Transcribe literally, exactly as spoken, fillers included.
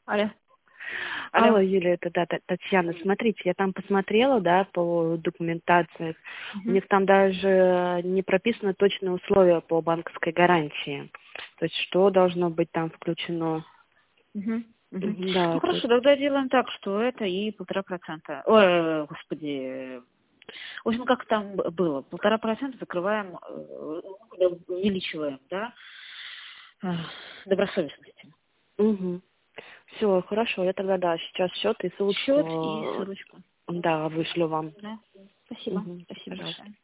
Алло. Алло, Алло. Юлия, это да, Та- Татьяна. Смотрите, я там посмотрела, да, по документации. У Мгм. них там даже не прописаны точные условия по банковской гарантии. То есть что должно быть там включено. Мгм. Мгм. Мгм, Ну Да, то хорошо, есть. тогда делаем так, что это и полтора процента. Ой, господи. В общем, как там б- было, полтора процента закрываем, э, ну, увеличиваем, да, э, добросовестности. Угу. Все, хорошо, я тогда, да, сейчас счет и Счет и ссылочку, ссылочку. э, да, вышлю вам. Да. Спасибо. Угу. Спасибо Пожалуйста. большое.